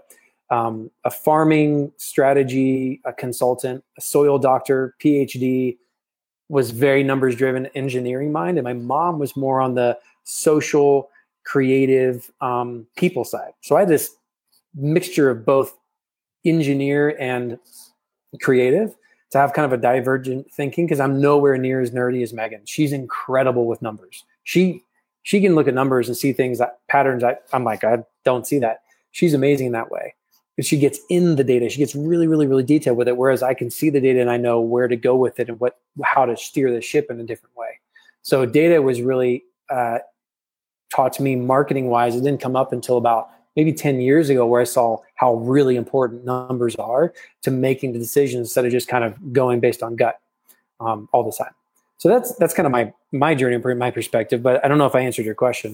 farming strategy, a consultant, a soil doctor, PhD, was very numbers driven engineering mind, and my mom was more on the social, creative, people side. So I had this mixture of both engineer and creative to have kind of a divergent thinking, because I'm nowhere near as nerdy as Megan. She's incredible with numbers. She can look at numbers and see things, that patterns. I'm like, I don't see that. She's amazing in that way. But she gets in the data. She gets really, really, really detailed with it. Whereas I can see the data and I know where to go with it and how to steer the ship in a different way. So data was really taught to me marketing wise. It didn't come up until about maybe 10 years ago, where I saw how really important numbers are to making the decisions instead of just kind of going based on gut all the time. So that's kind of my journey and my perspective, but I don't know if I answered your question.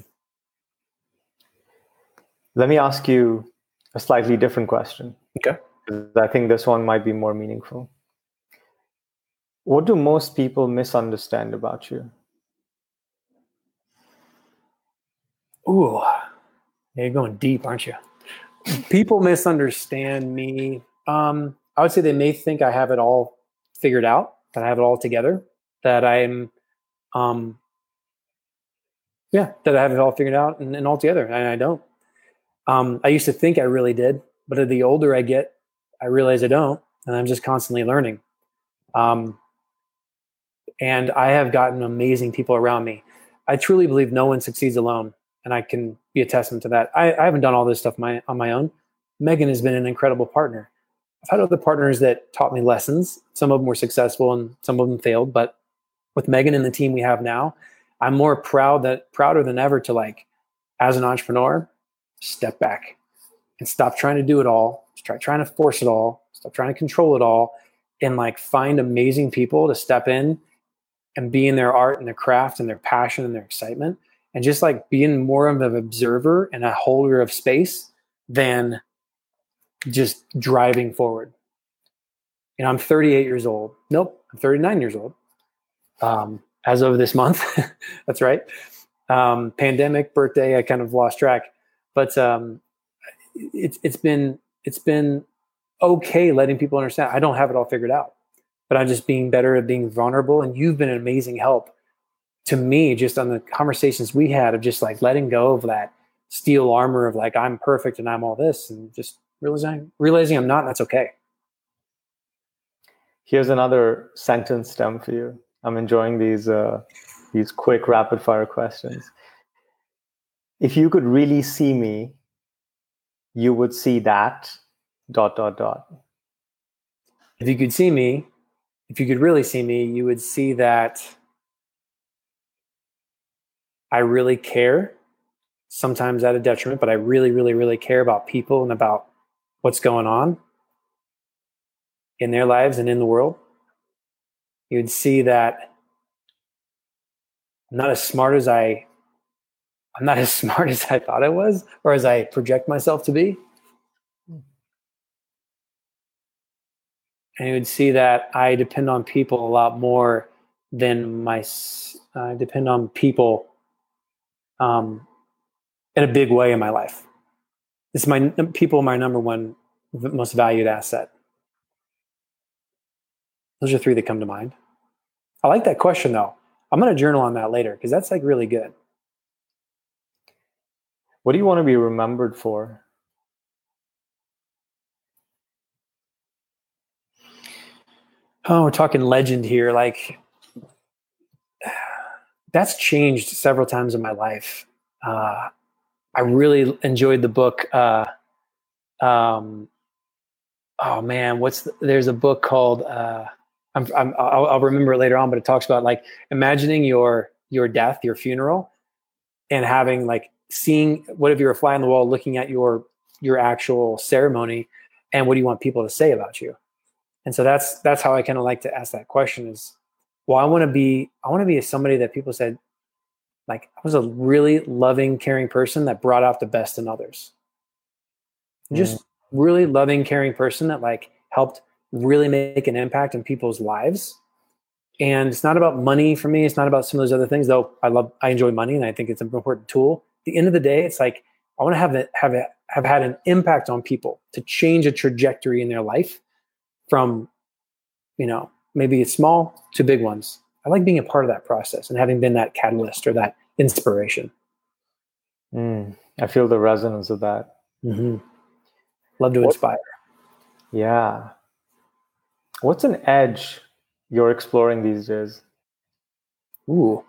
Let me ask you a slightly different question. Okay. I think this one might be more meaningful. What do most people misunderstand about you? Ooh, you're going deep, aren't you? People misunderstand me. I would say they may think I have it all figured out, that I have it all together, that I'm, that I have it all figured out and all together, and I don't. I used to think I really did, but the older I get, I realize I don't, and I'm just constantly learning. And I have gotten amazing people around me. I truly believe no one succeeds alone, and I can be a testament to that. I haven't done all this stuff on my own. Megan has been an incredible partner. I've had other partners that taught me lessons. Some of them were successful and some of them failed. But with Megan and the team we have now, I'm more prouder than ever to, like, as an entrepreneur, step back and stop trying to do it all. Start trying to force it all. Stop trying to control it all, and like find amazing people to step in and be in their art and their craft and their passion and their excitement, and just like being more of an observer and a holder of space than just driving forward. And I'm 38 years old. Nope, I'm 39 years old. As of this month. That's right. Pandemic, birthday, I kind of lost track. But it's been okay letting people understand I don't have it all figured out, but I'm just being better at being vulnerable. And you've been an amazing help to me just on the conversations we had of just like letting go of that steel armor of like, I'm perfect and I'm all this, and just realizing I'm not, and that's okay. Here's another sentence stem for you. I'm enjoying these quick rapid fire questions. If you could really see me, you would see that ... If you could see me, if you could really see me, you would see that I really care, sometimes at a detriment, but I really, really, really care about people and about what's going on in their lives and in the world. You would see that I'm not as smart as I thought I was, or as I project myself to be. And you would see that I depend on people a lot more than I depend on people in a big way in my life. People are my number one most valued asset. Those are three that come to mind. I like that question though. I'm going to journal on that later because that's like really good. What do you want to be remembered for? Oh, we're talking legend here. Like, that's changed several times in my life. I really enjoyed the book. Oh man, there's a book called, I'll remember it later on, but it talks about like imagining your death, your funeral, and having like seeing what if you were a fly on the wall, looking at your actual ceremony, and what do you want people to say about you? And so that's how I kind of like to ask that question is, well, I want to be somebody that people said, like, I was a really loving, caring person that brought out the best in others. Just really loving, caring person that like helped really make an impact in people's lives. And it's not about money for me. It's not about some of those other things, though I enjoy money and I think it's an important tool. At the end of the day, it's like, I want to have had an impact on people to change a trajectory in their life from, maybe it's small to big ones. I like being a part of that process and having been that catalyst or that inspiration. I feel the resonance of that. Mm-hmm. Love to inspire. Yeah. What's an edge you're exploring these days? Ooh.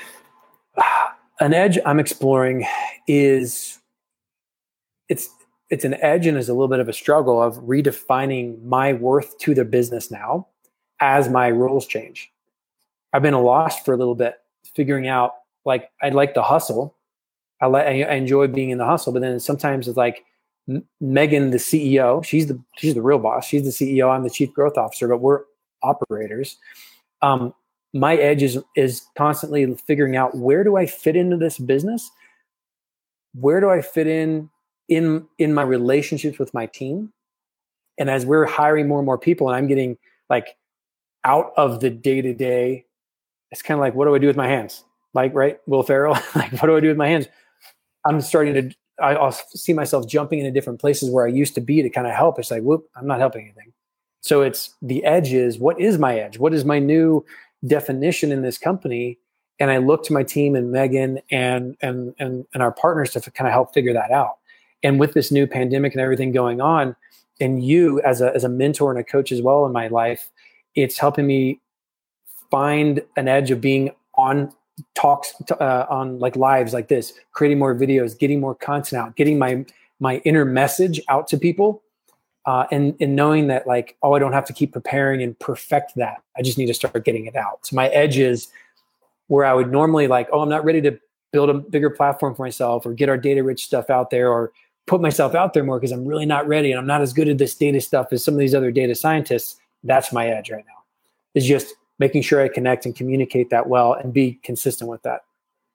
An edge I'm exploring is it's an edge and is a little bit of a struggle of redefining my worth to the business now as my roles change. I've been lost for a little bit, figuring out like I like the hustle. I enjoy being in the hustle, but then sometimes it's like Megan, the CEO, she's the real boss. She's the CEO. I'm the chief growth officer, but we're operators. My edge is constantly figuring out, where do I fit into this business? Where do I fit in my relationships with my team? And as we're hiring more and more people and I'm getting like out of the day-to-day, it's kind of like, what do I do with my hands? Like, right, Will Ferrell, like, what do I do with my hands? I'll see myself jumping into different places where I used to be to kind of help. It's like, whoop, I'm not helping anything. So it's the edge is, what is my edge? What is my new definition in this company? And I look to my team and Megan and our partners to kind of help figure that out. And with this new pandemic and everything going on, and you as a mentor and a coach as well in my life, it's helping me find an edge of being on talks on like lives like this, creating more videos, getting more content out, getting my inner message out to people, and knowing that like, oh, I don't have to keep preparing and perfect that. I just need to start getting it out. So my edge is where I would normally like, oh, I'm not ready to build a bigger platform for myself or get our data rich stuff out there or put myself out there more because I'm really not ready and I'm not as good at this data stuff as some of these other data scientists. That's my edge right now, is just making sure I connect and communicate that well and be consistent with that.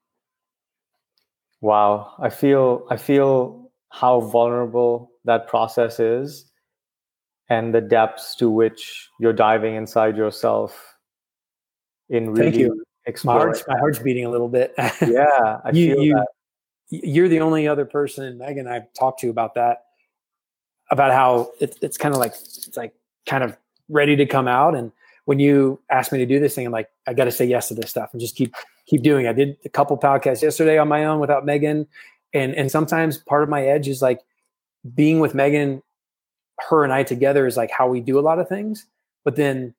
Wow. I feel how vulnerable that process is and the depths to which you're diving inside yourself in really Thank you. exploring. My heart's beating a little bit. Yeah, I feel that. You're the only other person, Megan, I've talked to about that, about how it's kind of like, it's like kind of ready to come out. And when you asked me to do this thing, I'm like, I got to say yes to this stuff and just keep doing it. I did a couple podcasts yesterday on my own without Megan. And sometimes part of my edge is like being with Megan, her and I together is like how we do a lot of things. But then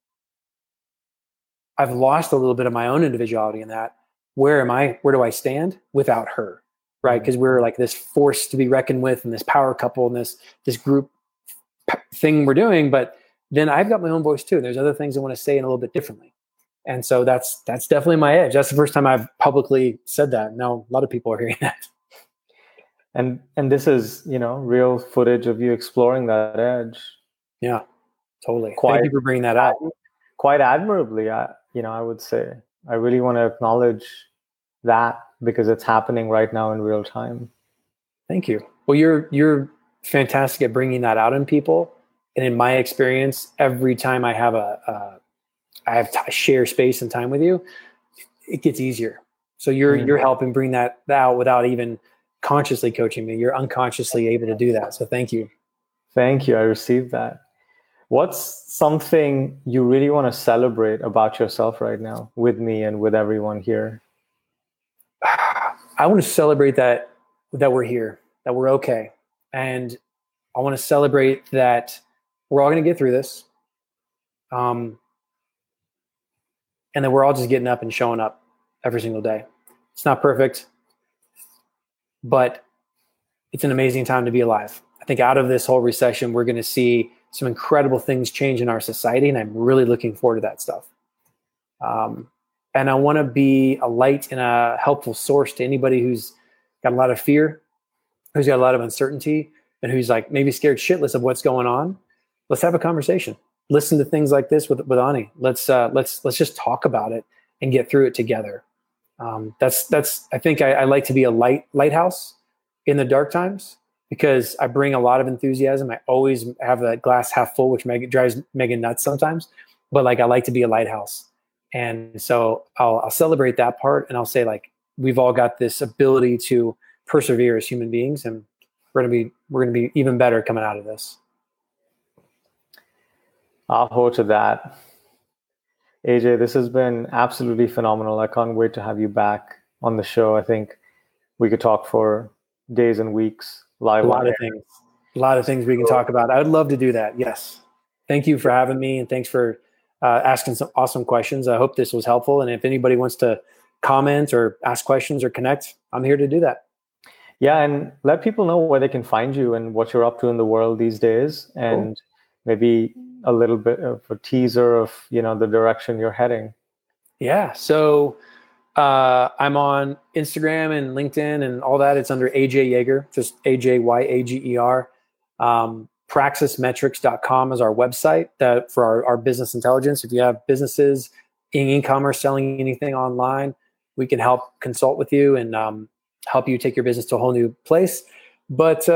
I've lost a little bit of my own individuality in that. Where do I stand without her? Right. Because we're like this force to be reckoned with and this power couple and this group thing we're doing. But then I've got my own voice too. There's other things I want to say in a little bit differently. And so that's definitely my edge. That's the first time I've publicly said that. Now a lot of people are hearing that. And this is, real footage of you exploring that edge. Yeah, totally. Thank you for bringing that out. Quite admirably, I would say. I really want to acknowledge that because it's happening right now in real time. Thank you. Well, you're fantastic at bringing that out in people. And in my experience, every time I have I share space and time with you, it gets easier. So you're helping bring that out without even consciously coaching me. You're unconsciously able to do that. So thank you. Thank you. I received that. What's something you really want to celebrate about yourself right now with me and with everyone here? I want to celebrate that we're here, that we're okay. And I want to celebrate that we're all going to get through this. And that we're all just getting up and showing up every single day. It's not perfect, but it's an amazing time to be alive. I think out of this whole recession, we're going to see some incredible things change in our society, and I'm really looking forward to that stuff. And I want to be a light and a helpful source to anybody who's got a lot of fear, who's got a lot of uncertainty, and who's like maybe scared shitless of what's going on. Let's have a conversation. Listen to things like this with Ani. Let's just talk about it and get through it together. That's I think I like to be a lighthouse in the dark times because I bring a lot of enthusiasm. I always have that glass half full, which drives Megan nuts sometimes. But like I like to be a lighthouse, and so I'll celebrate that part, and I'll say like we've all got this ability to persevere as human beings, and we're gonna be even better coming out of this. I'll hold to that. AJ, this has been absolutely phenomenal. I can't wait to have you back on the show. I think we could talk for days and weeks live. A lot of things we can talk about. I would love to do that. Yes. Thank you for having me, and thanks for asking some awesome questions. I hope this was helpful. And if anybody wants to comment or ask questions or connect, I'm here to do that. Yeah, and let people know where they can find you and what you're up to in the world these days, and maybe a little bit of a teaser of, the direction you're heading. Yeah. So I'm on Instagram and LinkedIn and all that. It's under AJ Yeager, just AJYAGER. Praxismetrics.com is our website that for our business intelligence. If you have businesses in e-commerce selling anything online, we can help consult with you and help you take your business to a whole new place. But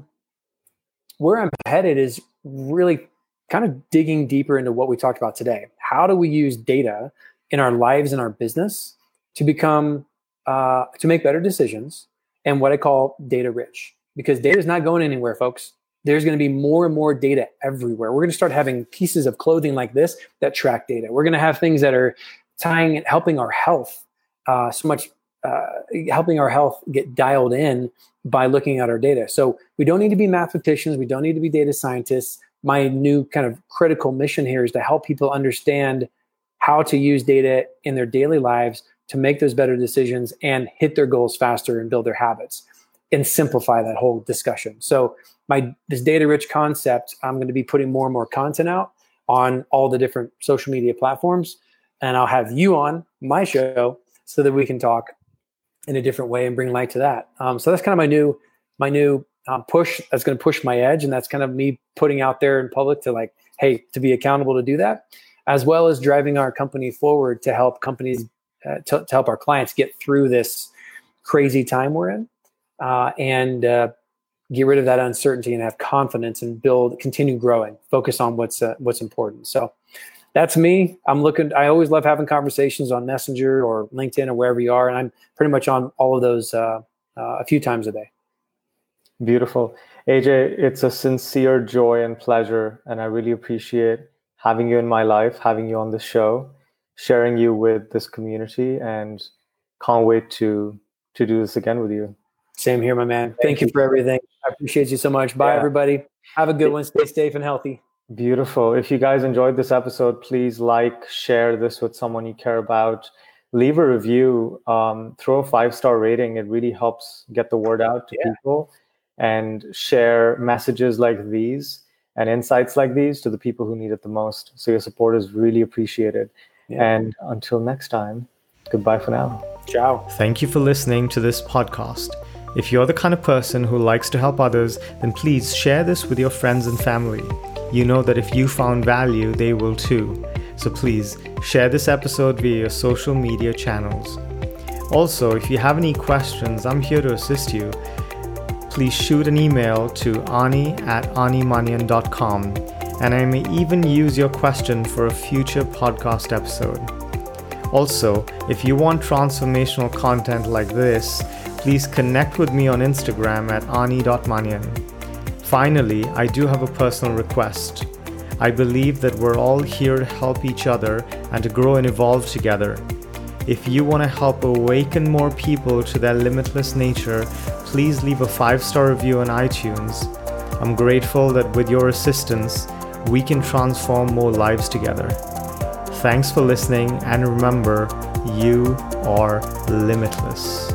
where I'm headed is really kind of digging deeper into what we talked about today. How do we use data in our lives and our business to become to make better decisions, and what I call data rich? Because data is not going anywhere, folks. There's going to be more and more data everywhere. We're going to start having pieces of clothing like this that track data. We're going to have things that are helping our health helping our health get dialed in by looking at our data. So we don't need to be mathematicians. We don't need to be data scientists. My new kind of critical mission here is to help people understand how to use data in their daily lives to make those better decisions and hit their goals faster and build their habits and simplify that whole discussion. So this data rich concept, I'm going to be putting more and more content out on all the different social media platforms. And I'll have you on my show so that we can talk in a different way and bring light to that. So that's kind of my new push. That's going to push my edge. And that's kind of me putting out there in public to to be accountable to do that, as well as driving our company forward to help companies, to help our clients get through this crazy time we're in, and get rid of that uncertainty and have confidence and continue growing, focus on what's important. So that's me. I always love having conversations on Messenger or LinkedIn or wherever you are. And I'm pretty much on all of those a few times a day. Beautiful. AJ, it's a sincere joy and pleasure. And I really appreciate having you in my life, having you on the show, sharing you with this community, and can't wait to do this again with you. Same here, my man. Thank you for everything. I appreciate you so much. Bye, everybody. Have a good one. Stay safe and healthy. Beautiful. If you guys enjoyed this episode, please share this with someone you care about. Leave a review, throw a 5-star rating. It really helps get the word out to people, and share messages like these and insights like these to the people who need it the most. So your support is really appreciated. Yeah. And until next time, goodbye for now. Ciao. Thank you for listening to this podcast. If you're the kind of person who likes to help others, then please share this with your friends and family. You know that if you found value, they will too. So please share this episode via your social media channels. Also, if you have any questions, I'm here to assist you. Please shoot an email to ani@animanian.com, and I may even use your question for a future podcast episode. Also, if you want transformational content like this, please connect with me on Instagram at ani.manian. Finally, I do have a personal request. I believe that we're all here to help each other and to grow and evolve together. If you want to help awaken more people to their limitless nature, please leave a 5-star review on iTunes. I'm grateful that with your assistance, we can transform more lives together. Thanks for listening, and remember, you are limitless.